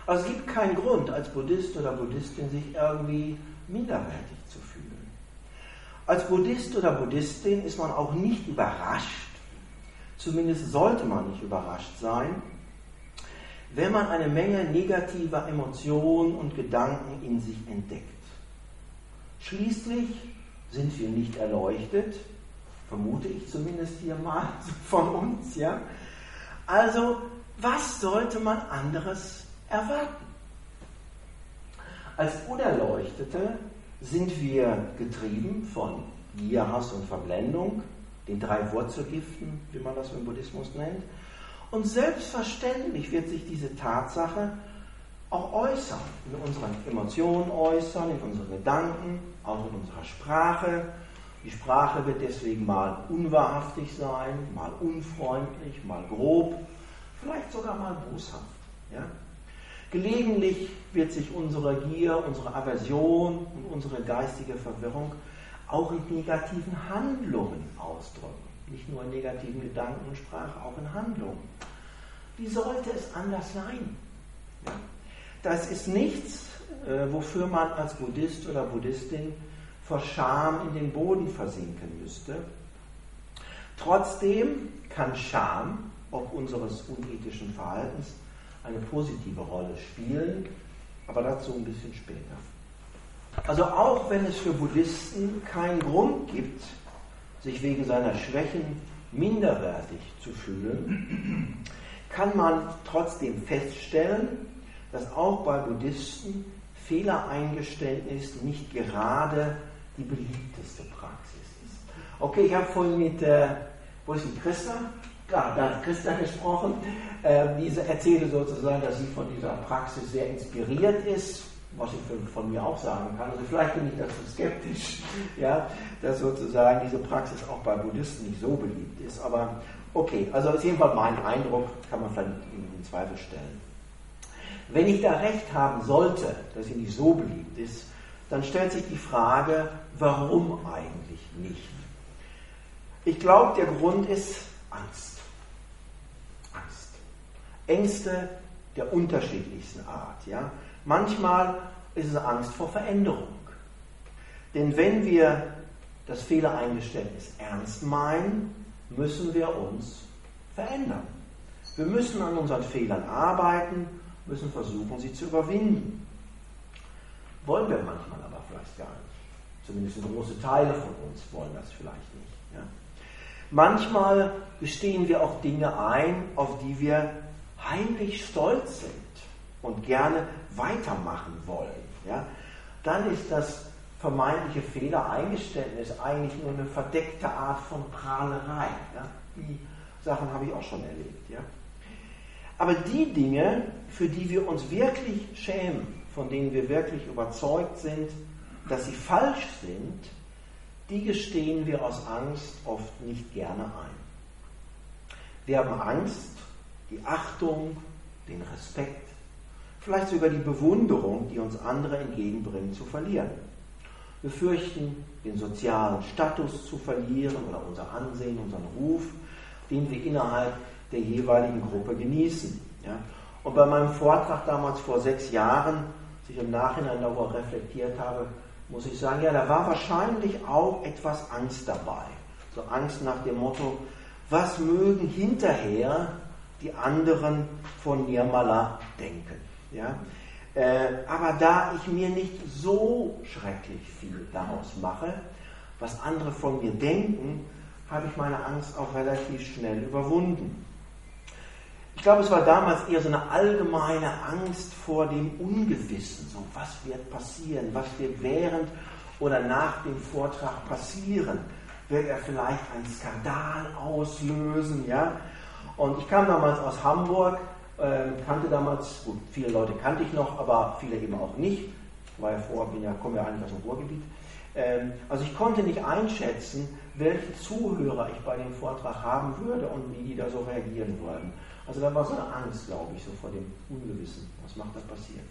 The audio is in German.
Also es gibt keinen Grund, als Buddhist oder Buddhistin sich irgendwie minderwertig zu fühlen. Als Buddhist oder Buddhistin ist man auch nicht überrascht, zumindest sollte man nicht überrascht sein, wenn man eine Menge negativer Emotionen und Gedanken in sich entdeckt. Schließlich sind wir nicht erleuchtet, vermute ich zumindest hier mal von uns, ja. Also, was sollte man anderes erwarten? Als Unerleuchtete sind wir getrieben von Gier, Hass und Verblendung, den 3 Wurzelgiften, wie man das im Buddhismus nennt. Und selbstverständlich wird sich diese Tatsache auch äußern, in unseren Emotionen äußern, in unseren Gedanken, auch in unserer Sprache. Die Sprache wird deswegen mal unwahrhaftig sein, mal unfreundlich, mal grob, vielleicht sogar mal boshaft. Ja? Gelegentlich wird sich unsere Gier, unsere Aversion und unsere geistige Verwirrung auch in negativen Handlungen ausdrücken. Nicht nur in negativen Gedanken und Sprache, auch in Handlungen. Wie sollte es anders sein? Ja. Das ist nichts, wofür man als Buddhist oder Buddhistin vor Scham in den Boden versinken müsste. Trotzdem kann Scham, ob unseres unethischen Verhaltens, eine positive Rolle spielen, aber dazu ein bisschen später. Also auch wenn es für Buddhisten keinen Grund gibt, sich wegen seiner Schwächen minderwertig zu fühlen, kann man trotzdem feststellen, dass auch bei Buddhisten Fehlereingeständnis nicht gerade die beliebteste Praxis ist. Okay, ich habe vorhin mit, wo ist die Christa? Klar, da hat Christa gesprochen. Diese erzählte sozusagen, dass sie von dieser Praxis sehr inspiriert ist, was ich von mir auch sagen kann. Also vielleicht bin ich dazu skeptisch, ja, dass sozusagen diese Praxis auch bei Buddhisten nicht so beliebt ist. Aber okay, also ist jedenfalls mein Eindruck, kann man vielleicht in Zweifel stellen. Wenn ich da recht haben sollte, dass sie nicht so beliebt ist, dann stellt sich die Frage, warum eigentlich nicht? Ich glaube, der Grund ist Angst. Angst. Ängste der unterschiedlichsten Art. Ja? Manchmal ist es Angst vor Veränderung. Denn wenn wir das Fehlereingeständnis ernst meinen, müssen wir uns verändern. Wir müssen an unseren Fehlern arbeiten, müssen versuchen, sie zu überwinden. Wollen wir manchmal aber vielleicht gar nicht. Zumindest große Teile von uns wollen das vielleicht nicht. Ja? Manchmal gestehen wir auch Dinge ein, auf die wir heimlich stolz sind und gerne weitermachen wollen. Ja? Dann ist das vermeintliche Fehlereingeständnis eigentlich nur eine verdeckte Art von Prahlerei. Ja? Die Sachen habe ich auch schon erlebt. Ja? Aber die Dinge, für die wir uns wirklich schämen, von denen wir wirklich überzeugt sind, dass sie falsch sind, die gestehen wir aus Angst oft nicht gerne ein. Wir haben Angst, die Achtung, den Respekt, vielleicht sogar die Bewunderung, die uns andere entgegenbringen, zu verlieren. Wir fürchten, den sozialen Status zu verlieren oder unser Ansehen, unseren Ruf, den wir innerhalb der jeweiligen Gruppe genießen. Ja? Und bei meinem Vortrag damals vor 6 Jahren, als ich im Nachhinein darüber reflektiert habe, muss ich sagen, ja, da war wahrscheinlich auch etwas Angst dabei. So Angst nach dem Motto, was mögen hinterher die anderen von Nirmala denken. Ja? Aber da ich mir nicht so schrecklich viel daraus mache, was andere von mir denken, habe ich meine Angst auch relativ schnell überwunden. Ich glaube, es war damals eher so eine allgemeine Angst vor dem Ungewissen. So, was wird passieren? Was wird während oder nach dem Vortrag passieren? Wird er vielleicht einen Skandal auslösen? Ja? Und ich kam damals aus Hamburg, kannte damals, gut, viele Leute kannte ich noch, aber viele eben auch nicht. Ich war ja komme ja eigentlich aus dem Ruhrgebiet. Also ich konnte nicht einschätzen, welche Zuhörer ich bei dem Vortrag haben würde und wie die da so reagieren würden. Also da war so eine Angst, glaube ich, so vor dem Ungewissen. Was macht da passieren?